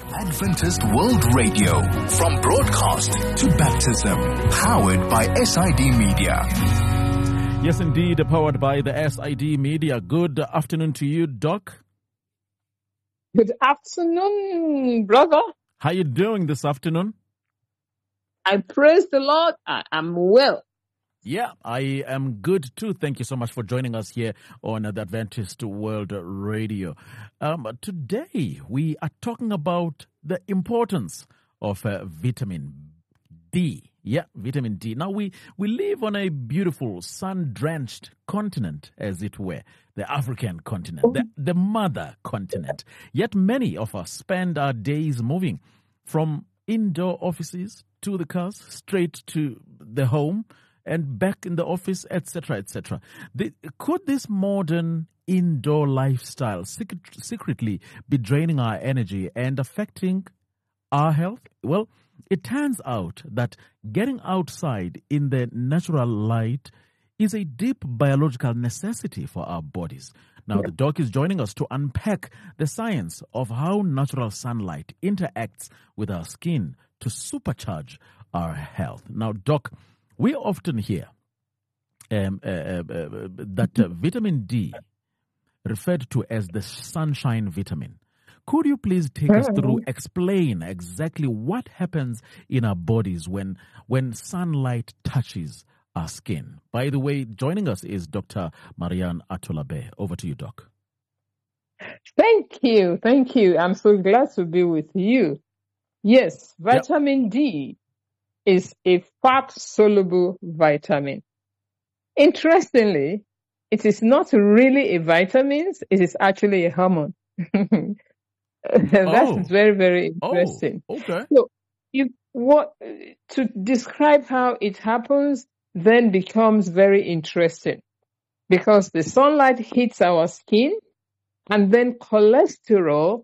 Adventist World Radio, from broadcast to baptism, powered by SID Media. Yes, indeed, powered by the SID Media. Good afternoon to you, Doc. Good afternoon, brother. How you doing this afternoon? I praise the Lord. I am well. Yeah, I am good too. Thank you so much for joining us here on the Adventist World Radio. Today, we are talking about the importance of vitamin D. Yeah, vitamin D. Now, we live on a beautiful, sun-drenched continent, as it were, the African continent, the mother continent. Yet many of us spend our days moving from indoor offices to the cars, straight to the home, and back in the office, etc., etc. Could this modern indoor lifestyle secretly be draining our energy and affecting our health? Well, it turns out that getting outside in the natural light is a deep biological necessity for our bodies. Now, the doc is joining us to unpack the science of how natural sunlight interacts with our skin to supercharge our health. Now, doc, we often hear that vitamin D, referred to as the sunshine vitamin. Could you please take us through, explain exactly what happens in our bodies when sunlight touches our skin? By the way, joining us is Dr. Marianne Atolabe. Over to you, Doc. Thank you. Thank you. I'm so glad to be with you. Yes, vitamin D is a fat-soluble vitamin. Interestingly, it is not really a vitamin. It is actually a hormone. That's very, very interesting. Okay. So, to describe how it happens then becomes very interesting, because the sunlight hits our skin, and then cholesterol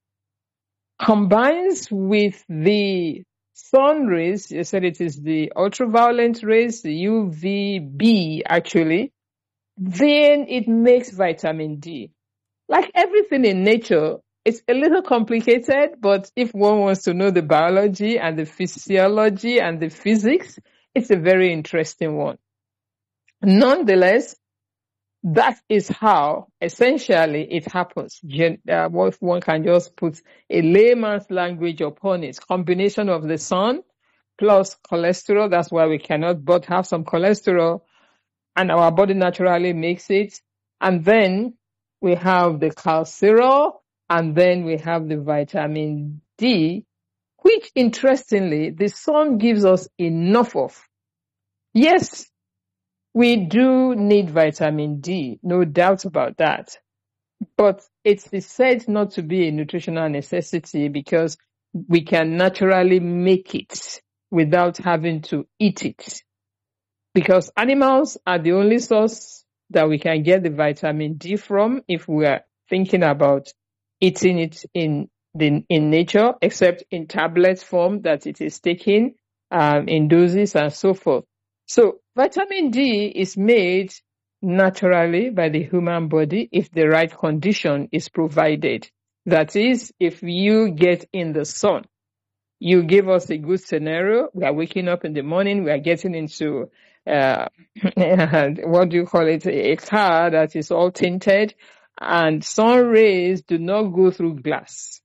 combines with the sun rays. You said it is the ultraviolet rays, the UVB actually. Then it makes vitamin D. Like everything in nature, it's a little complicated, but if one wants to know the biology and the physiology and the physics, it's a very interesting one. Nonetheless, that is how essentially it happens. If one can just put a layman's language upon it, combination of the sun plus cholesterol. That's why we cannot but have some cholesterol, and our body naturally makes it. And then we have the calcium, and then we have the vitamin D, which interestingly, the sun gives us enough of. Yes, we do need vitamin D, no doubt about that. But it is said not to be a nutritional necessity because we can naturally make it without having to eat it. Because animals are the only source that we can get the vitamin D from if we are thinking about eating it in nature, except in tablet form that it is taken in doses and so forth. So vitamin D is made naturally by the human body if the right condition is provided. That is, if you get in the sun. You give us a good scenario. We are waking up in the morning. We are getting into, what do you call it? A car that is all tinted, and sun rays do not go through glass.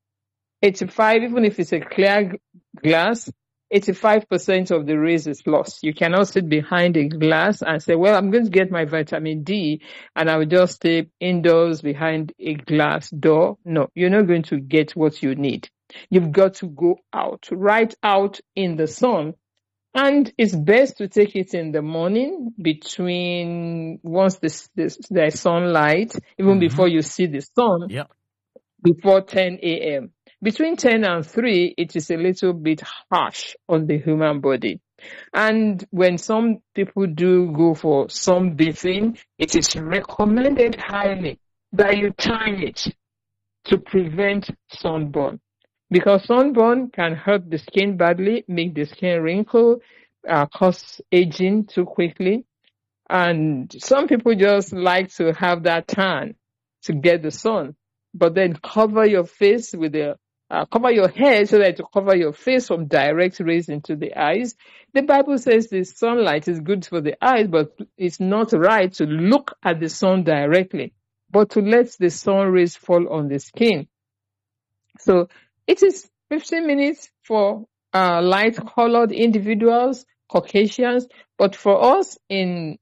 85, even if it's a clear glass, 85% of the rays is lost. You cannot sit behind a glass and say, well, I'm going to get my vitamin D and I will just stay indoors behind a glass door. No, you're not going to get what you need. You've got to go out, right out in the sun. And it's best to take it in the morning once there's sunlight, even before you see the sun, before 10 a.m. Between 10 and 3, it is a little bit harsh on the human body. And when some people do go for sunbathing, it is recommended highly that you time it to prevent sunburn. Because sunburn can hurt the skin badly, make the skin wrinkle, cause aging too quickly. And some people just like to have that tan to get the sun, but then cover your face with a cover your head so that to cover your face from direct rays into the eyes. The Bible says the sunlight is good for the eyes, but it's not right to look at the sun directly, but to let the sun rays fall on the skin. So it is 15 minutes for light-colored individuals, Caucasians, but for us in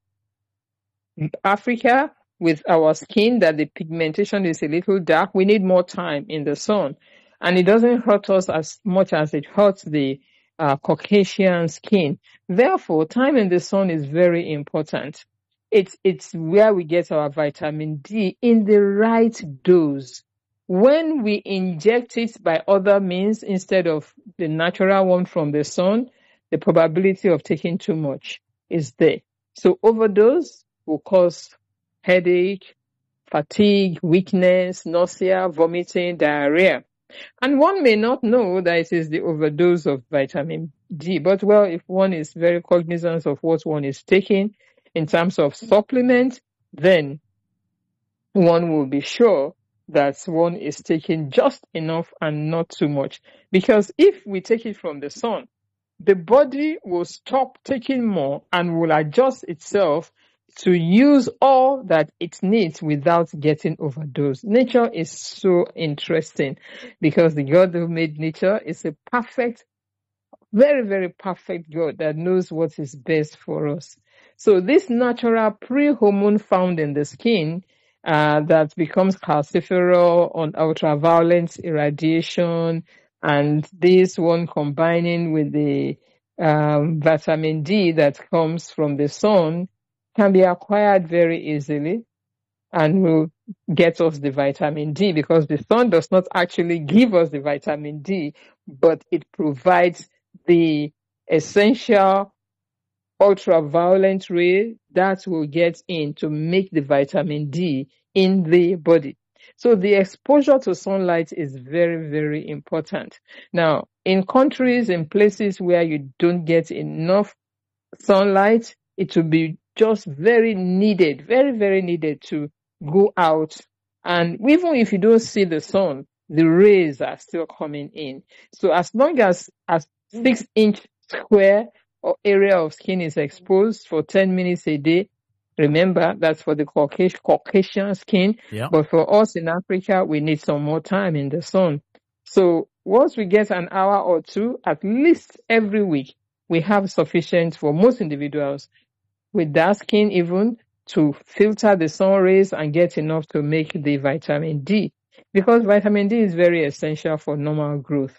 Africa, with our skin that the pigmentation is a little dark, we need more time in the sun. And it doesn't hurt us as much as it hurts the Caucasian skin. Therefore, time in the sun is very important. It's where we get our vitamin D in the right dose. When we inject it by other means instead of the natural one from the sun, the probability of taking too much is there. So overdose will cause headache, fatigue, weakness, nausea, vomiting, diarrhea. And one may not know that it is the overdose of vitamin D, but well, if one is very cognizant of what one is taking in terms of supplement, then one will be sure that one is taking just enough and not too much. Because if we take it from the sun, the body will stop taking more and will adjust itself to use all that it needs without getting overdosed. Nature is so interesting because the God who made nature is a perfect, very, very perfect God that knows what is best for us. So this natural pre-hormone found in the skin that becomes calciferol on ultraviolet irradiation, and this one combining with the vitamin D that comes from the sun can be acquired very easily and will get us the vitamin D, because the sun does not actually give us the vitamin D, but it provides the essential ultraviolet ray that will get in to make the vitamin D in the body. So the exposure to sunlight is very, very important. Now, in countries, in places where you don't get enough sunlight, it will be just very needed, very, very needed to go out. And even if you don't see the sun, the rays are still coming in. So as long as a 6-inch square or area of skin is exposed for 10 minutes a day, remember, that's for the Caucasian skin. Yeah. But for us in Africa, we need some more time in the sun. So once we get an hour or two, at least every week, we have sufficient for most individuals with dark skin even to filter the sun rays and get enough to make the vitamin D. Because vitamin D is very essential for normal growth,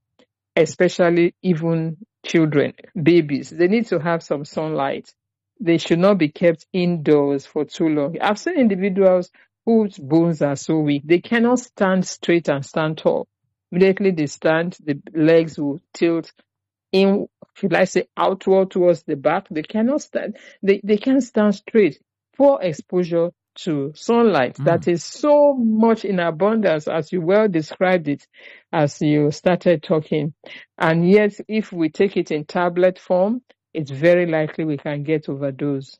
especially even children, babies. They need to have some sunlight. They should not be kept indoors for too long. I've seen individuals whose bones are so weak, they cannot stand straight and stand tall. Immediately they stand, the legs will tilt in, should I say, outward towards the back. They cannot stand. They can't stand straight. Poor exposure to sunlight that is so much in abundance, as you well described it as you started talking. And yet, if we take it in tablet form, it's very likely we can get overdose.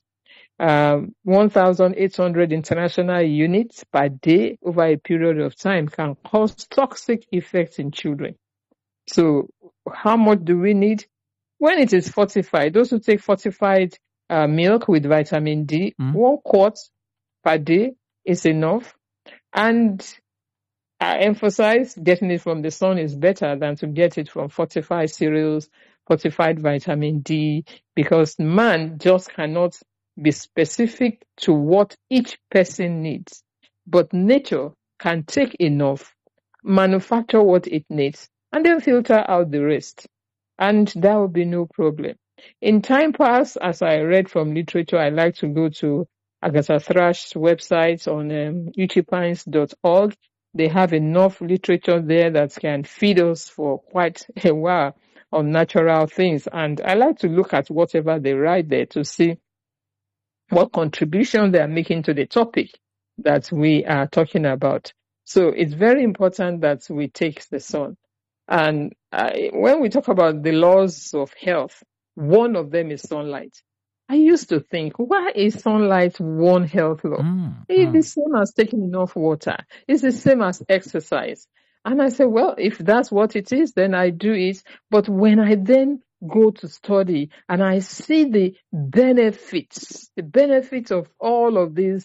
1,800 international units per day over a period of time can cause toxic effects in children. So how much do we need? When it is fortified, those who take fortified milk with vitamin D, 1 quart per day is enough. And I emphasize getting it from the sun is better than to get it from fortified cereals, fortified vitamin D, because man just cannot be specific to what each person needs. But nature can take enough, manufacture what it needs, and then filter out the rest. And that will be no problem. In time past, as I read from literature, I like to go to Agatha Thrash's website on uchipines.org. They have enough literature there that can feed us for quite a while on natural things. And I like to look at whatever they write there to see what contribution they are making to the topic that we are talking about. So it's very important that we take the sun. And when we talk about the laws of health, one of them is sunlight. I used to think, why is sunlight one health law? The sun has taken enough water. It's the same as exercise. And I said, well, if that's what it is, then I do it. But when I then go to study and I see the benefits of all of these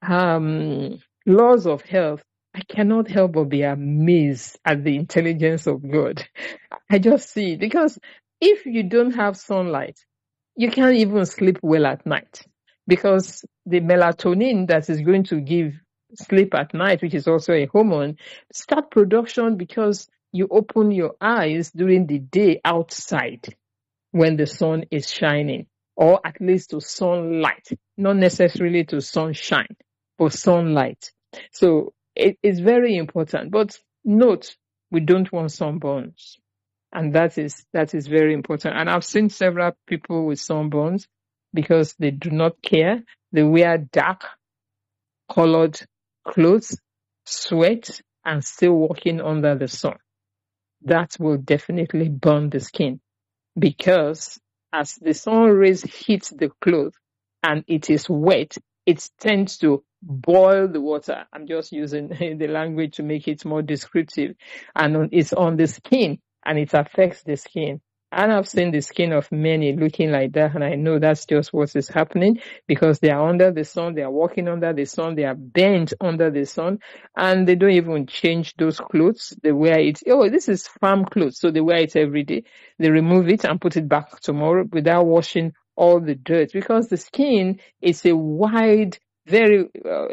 laws of health, I cannot help but be amazed at the intelligence of God. I just see it. Because if you don't have sunlight, you can't even sleep well at night, because the melatonin that is going to give sleep at night, which is also a hormone, start production because you open your eyes during the day outside when the sun is shining, or at least to sunlight, not necessarily to sunshine, but sunlight. So it is very important. But note, we don't want sunburns. And that is very important. And I've seen several people with sunburns because they do not care. They wear dark colored clothes, sweat, and still walking under the sun. That will definitely burn the skin, because as the sun rays hit the cloth and it is wet, it tends to boil the water. I'm just using the language to make it more descriptive. And it's on the skin, and it affects the skin. And I've seen the skin of many looking like that, and I know that's just what is happening, because they are under the sun, they are walking under the sun, they are bent under the sun, and they don't even change those clothes. They wear it. Oh, this is farm clothes, so they wear it every day. They remove it and put it back tomorrow without washing all the dirt, because the skin is a wide, very,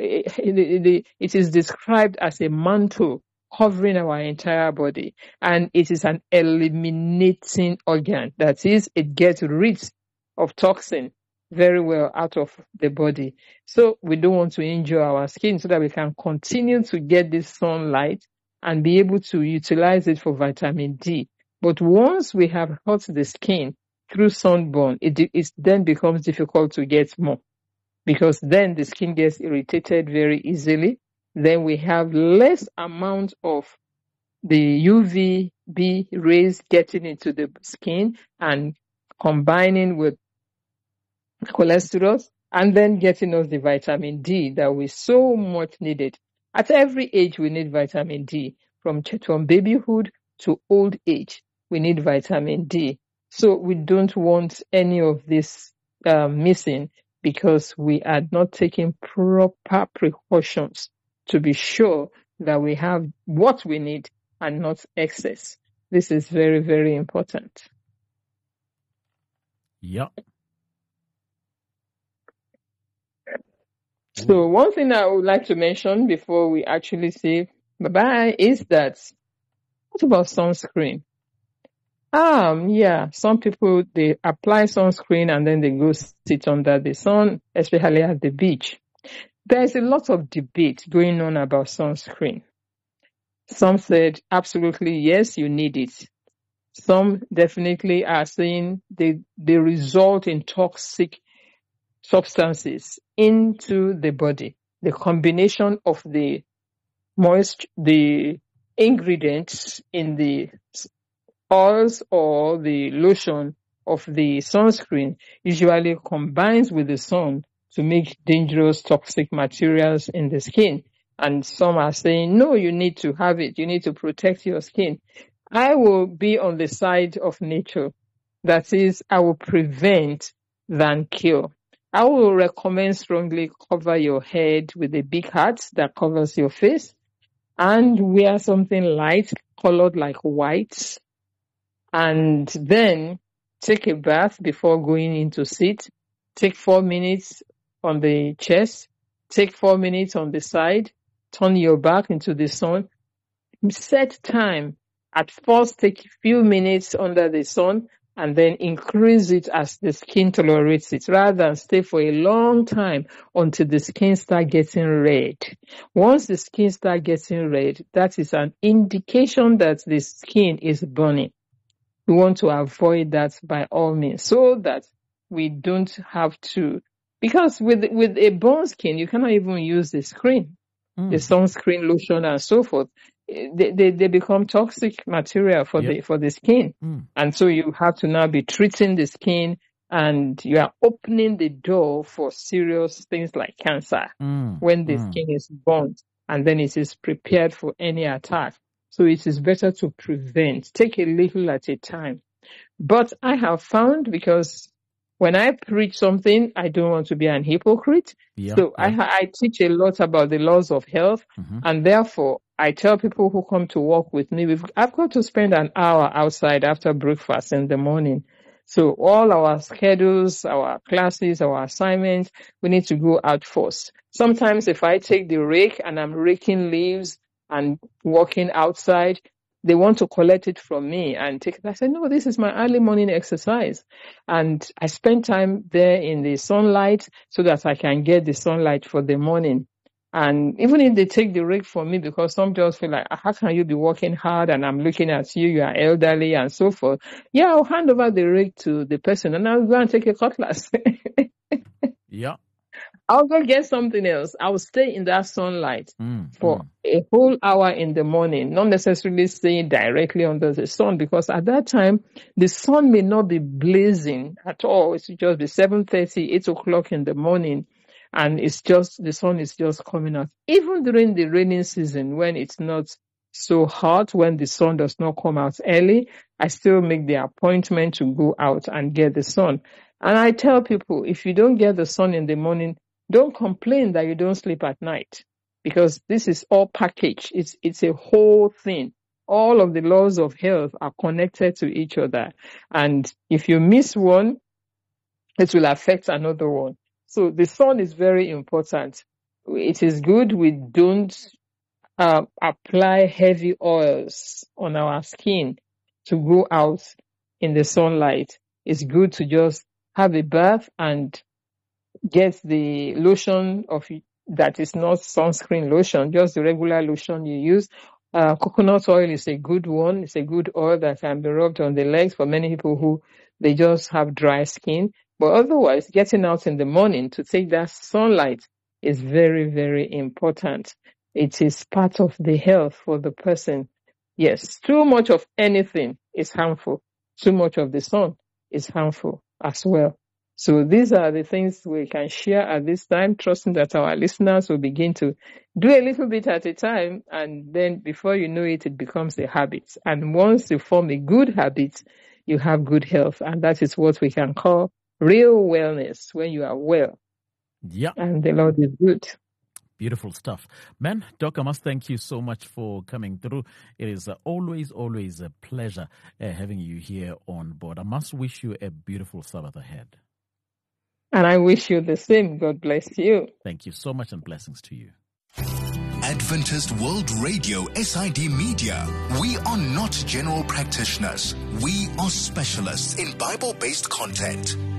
it is described as a mantle covering our entire body, and it is an eliminating organ. That is, it gets rid of toxin very well out of the body. So we don't want to injure our skin, so that we can continue to get this sunlight and be able to utilize it for vitamin D. But once we have hurt the skin through sunburn, it then becomes difficult to get more, because then the skin gets irritated very easily. Then we have less amount of the UVB rays getting into the skin and combining with cholesterol, and then getting us the vitamin D that we so much needed. At every age, we need vitamin D. From babyhood to old age, we need vitamin D. So we don't want any of this missing, because we are not taking proper precautions to be sure that we have what we need and not excess. This is very, very important. Yeah. So one thing I would like to mention before we actually say bye-bye is that, what about sunscreen? Yeah, some people, they apply sunscreen and then they go sit under the sun, especially at the beach. There's a lot of debate going on about sunscreen. Some said, absolutely, yes, you need it. Some definitely are saying they result in toxic substances into the body. The combination of the ingredients in the oils or the lotion of the sunscreen usually combines with the sun to make dangerous toxic materials in the skin. And some are saying, no, you need to have it. You need to protect your skin. I will be on the side of nature. That is, I will prevent than cure. I will recommend strongly cover your head with a big hat that covers your face, and wear something light colored like white, and then take a bath before going into sit. Take 4 minutes on the chest, take 4 minutes on the side, turn your back into the sun. Set time. At first, take a few minutes under the sun, and then increase it as the skin tolerates it, rather than stay for a long time until the skin starts getting red. Once the skin starts getting red, that is an indication that the skin is burning. We want to avoid that by all means, so that we don't have to, because with a burned skin, you cannot even use the screen, the sunscreen, lotion, and so forth. They become toxic material for the skin. And so you have to now be treating the skin, and you are opening the door for serious things like cancer when the skin is burnt, and then it is prepared for any attack. So it is better to prevent. Take a little at a time. But I have found, because when I preach something, I don't want to be an hypocrite. I teach a lot about the laws of health. And therefore, I tell people who come to work with me, I've got to spend an hour outside after breakfast in the morning. So all our schedules, our classes, our assignments, we need to go out first. Sometimes if I take the rake and I'm raking leaves and walking outside, they want to collect it from me and take it. I said, no, this is my early morning exercise. And I spend time there in the sunlight so that I can get the sunlight for the morning. And even if they take the rake from me, because some just feel like, how can you be working hard and I'm looking at you, you are elderly and so forth. Yeah, I'll hand over the rake to the person and I'll go and take a cutlass. Yeah. I'll go get something else. I'll stay in that sunlight for a whole hour in the morning, not necessarily staying directly under the sun, because at that time, the sun may not be blazing at all. It should just be 7:30, 8 o'clock in the morning, and the sun is just coming out. Even during the raining season, when it's not so hot, when the sun does not come out early, I still make the appointment to go out and get the sun. And I tell people, if you don't get the sun in the morning, don't complain that you don't sleep at night, because this is all packaged. It's a whole thing. All of the laws of health are connected to each other. And if you miss one, it will affect another one. So the sun is very important. It is good we don't apply heavy oils on our skin to go out in the sunlight. It's good to just have a bath and get the lotion that is not sunscreen lotion, just the regular lotion you use. Coconut oil is a good one. It's a good oil that can be rubbed on the legs for many people who they just have dry skin. But otherwise, getting out in the morning to take that sunlight is very, very important. It is part of the health for the person. Yes, too much of anything is harmful. Too much of the sun is harmful as well. So these are the things we can share at this time, trusting that our listeners will begin to do a little bit at a time, and then before you know it, it becomes a habit. And once you form a good habit, you have good health, and that is what we can call real wellness, when you are well. Yeah. And the Lord is good. Beautiful stuff. Man, Doc, I must thank you so much for coming through. It is always a pleasure having you here on board. I must wish you a beautiful Sabbath ahead. And I wish you the same. God bless you. Thank you so much, and blessings to you. Adventist World Radio, SID Media. We are not general practitioners. We are specialists in Bible-based content.